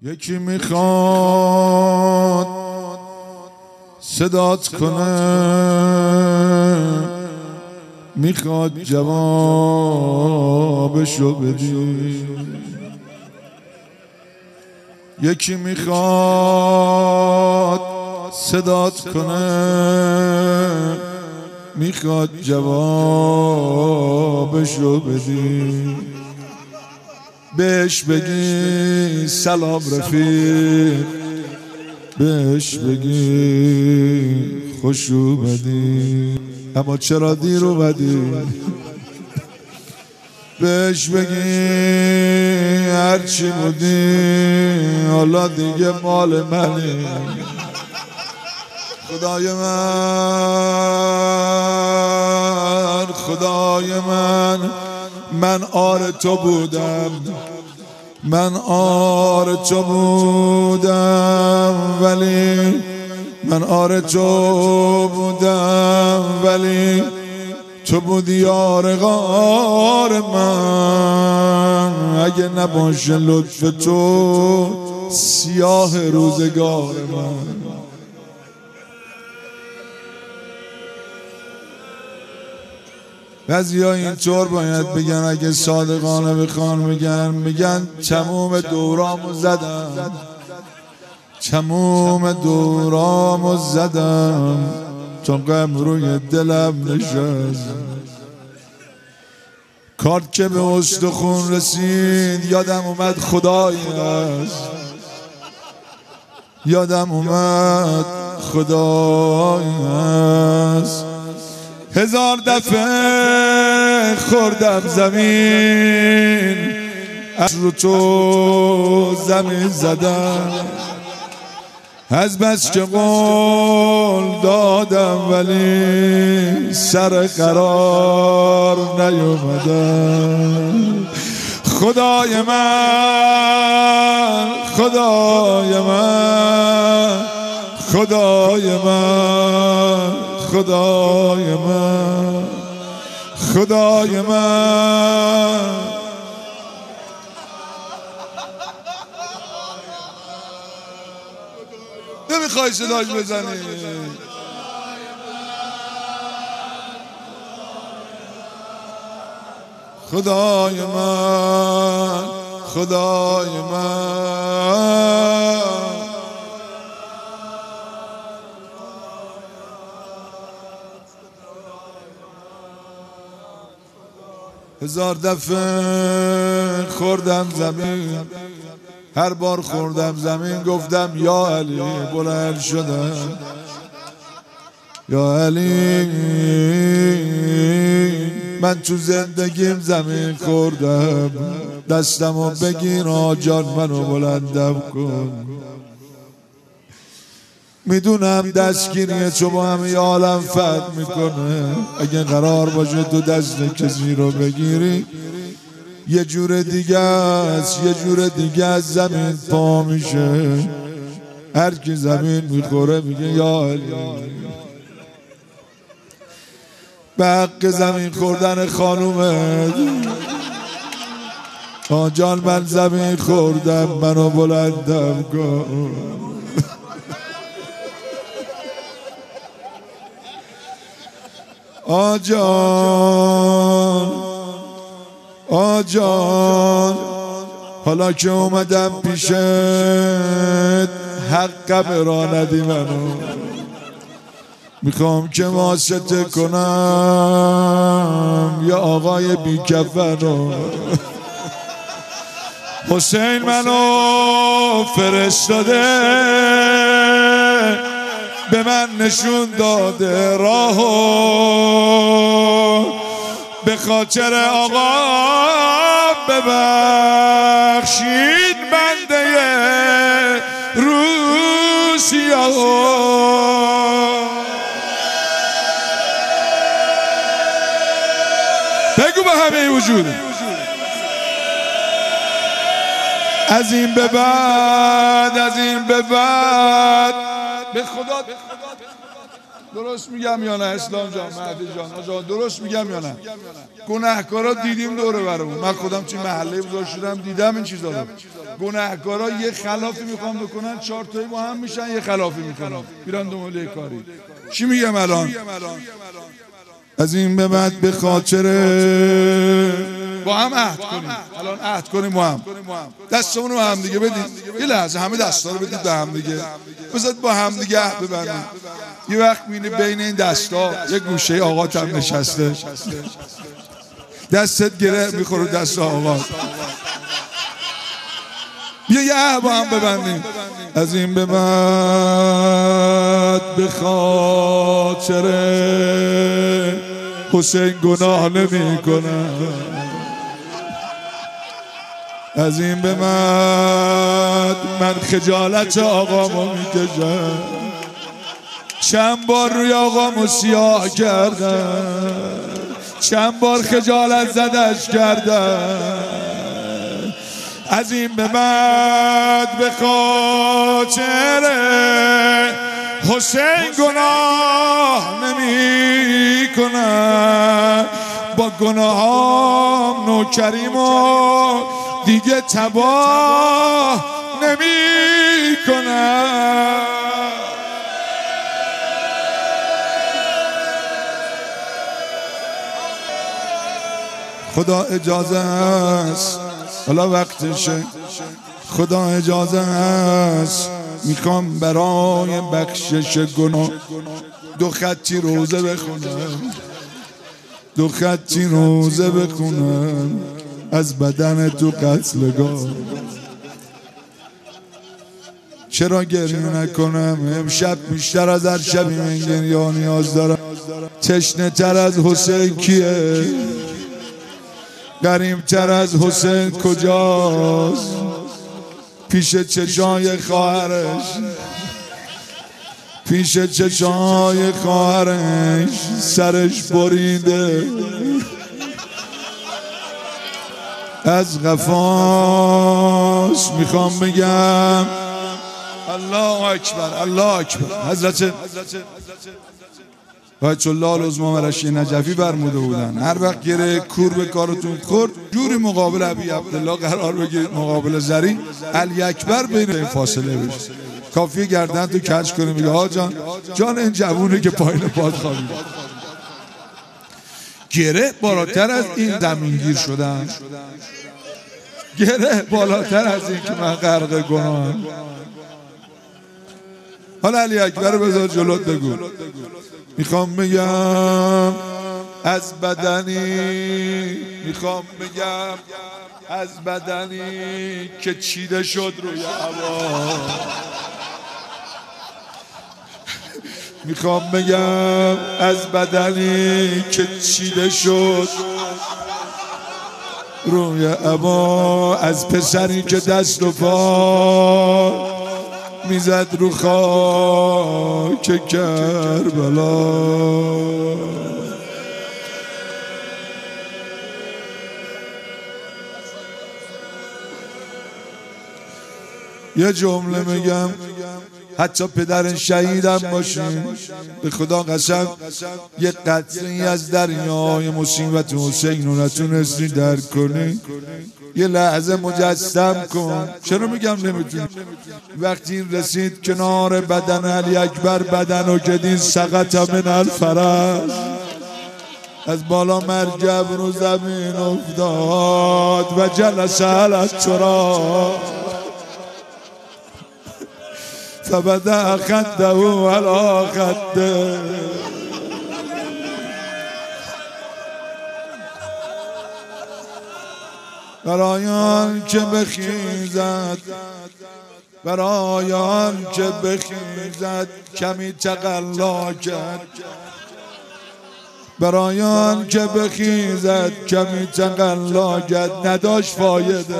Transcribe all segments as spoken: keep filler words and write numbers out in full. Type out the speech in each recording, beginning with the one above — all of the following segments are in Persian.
یکی میخواد صدات کنه، میخواد جوابشو بدی. یکی میخواد صدات کنه، میخواد جوابشو بدی. بهش بگی سلام رفیق، بهش بگی خوش اومدی، اما چرا دیر اومدی. بهش بگی هرچی بودی حالا دیگه مال منی. خدای من، خدای من، من آر تو بودم، من آر تو بودم ولی من آر تو بودم ولی تو بودی یار غار من. اگه نباشه لطف تو سیاه روزگار من. بعضیا اینطور باید بگن، اگه صادقانه بخوان میگن میگن تموم دورامو زدم، تموم دورامو زدم، چون غم روی دلم نشست. کارت که به استخون رسید یادم اومد خدایی هست، یادم اومد خدایی هست. هزار دفعه خوردم زمین، از رو تو زمین زدم، از بس که قول دادم ولی سر قرار نیومدم. خدای من، خدای من، خدای من، خدای من، خدای من. نمیخوای صداش بزنی؟ خدای من، خدای من. هزار دفعه خوردم زمین، هر بار خوردم زمین گفتم یا علی، بلند شدم یا علی. من تو زندگیم زمین خوردم، دستمو بگیر آجان منو بلندم کن. میدونم دستگیری تو با همه عالم فرق میکنه، اگه قرار باشه تو دست کسی رو بگیری یه جور دیگه است، یه جور دیگه از زمین پا میشه. هر کی زمین میخوره میگه یا علی. به حق زمین خوردن خانومت آجان من زمین خوردم منو بلندم کن. آجان، آجان، حالا که اومدم پیشت حق برا ندی منو. میخوام که واسطه کنم یا آقای بیکفنو. حسین منو فرستاده به من نشون داده راهو، به خاطر آقا ببخشید بنده روسیا. بگو به همه وجود از این به بعد، از این به بعد به خدا درست میگم یا نه اسلام جان، مهدی جان، آجا درست میگم یا نه؟ گناهکارا دیدیم دوره برامون، من خودم چی محله بزرگ شدم دیدم این چیزا رو. گناهکارا یه خلافی میخوام بکنن، چهار تایی با هم میشن یه خلافی میکنن، میرن دنبال کاری. چی میگم الان؟ از این به بعد به خاطر با هم عهد کنیم، الان عهد کنیم با هم، دستمون رو هم دیگه بدید، یه لحظه همه دستا رو بدید به هم دیگه، بذارید با هم دیگه عهد ببندیم. یه وقت میبینی بین این دستا یه گوشه آقات هم نشسته، دستت گره میخوره دست آقا، بیا یه عهد با هم ببندیم. از این به بعد به خاطر حسین گناه نمی کنم، از این به بعد من خجالت آقامو میکشم، چند بار روی آقامو سیاه کردم، چند بار خجالت زدش کردم. از این به بعد به خاطر حسین گناه نمی کنم، با گناهام نوکریمو دیگه تباه نمی کنم. خدا اجازه است، حالا وقتشه، خدا اجازه است میخوام برای بخشش گناه دو خطی روزه بخونم، دو خطی روزه بخونم از بدن تو قتلگاه. چرا گریه نکنم؟ امشب بیشتر از هر شبی من گریه نیاز دارم. تشنه تر از حسین کیه؟ غریب تر از حسین کجاست؟ پیش چشای خواهرش، پیش چشای خواهرش سرش بریده، از قفاش میخوام بگم الله اکبر، الله اکبر. حضرت بچه الله العظما رشید نجفی برموده بودن هر وقت گره کور به کارتون خورد جوری مقابل ابی عبدالله قرار بگیرید، مقابل زری علی اکبر بین این فاصله بشه، کافیه گردن تو کج کنه میگه ها جان جان این جوونه که پایین پاد خوابید. گره بالاتر از این زمینگیر شدن، گره بالاتر از این که من غرق گناهم. حالا علی اکبر بذار جلوت بگو. میخوام بگم از بدنی، میخوام بگم از بدنی که چیده شد روی هوا، میخوام بگم از بدنی که چیده شد روی هوا، از پسری که دست و پا میزد رو خاک کربلا. یه جمله میگم، حتی پدر شهیدم باشین به خدا قسم یه قطره‌ای از دریای مصیبت حسین رو نتونستی درک کنی، یه لحظه مجسم کن. چرا میگم نمیتونی؟ وقتی رسید کنار بدن علی اکبر، بدن و کدین سقط من الفرس، از بالا مرکب رو زمین افتاد و جلس علی التراب فبدأ خده علی خده. برای آن که بخیزد، برای آن که بخیزد کمی تقلا کرد، برای آن که بخیزد کمی تقلا کرد، نداشت فایده،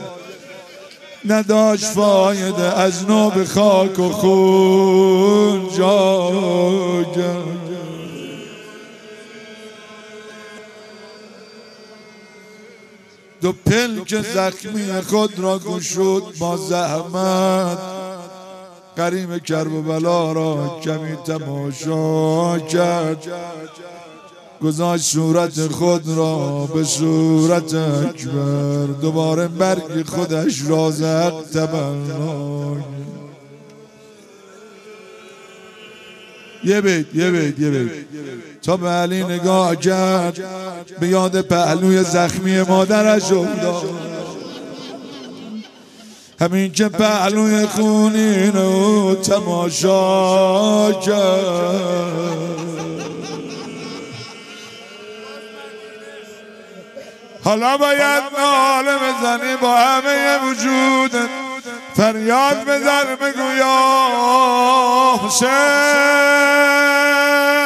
نداشت فایده، از نو به خاک و خون جا کرد. دو پلک زخمی خود را گشود با زحمت، غریم کرب و بلا را کمی تماشا کرد، گذاشت صورت خود را به صورت اکبر، دوباره برگ خودش را زد تبنا. یه بیت یه بیت یه بیت تا به علی نگاه کرد، به یاد پهلوی زخمی مادرش افتاد، همین که پهلوی خونین رو تماشا کرد. حالا باید ناله بزنی با همه وجودت، فریاد بزن بگو یا حسین.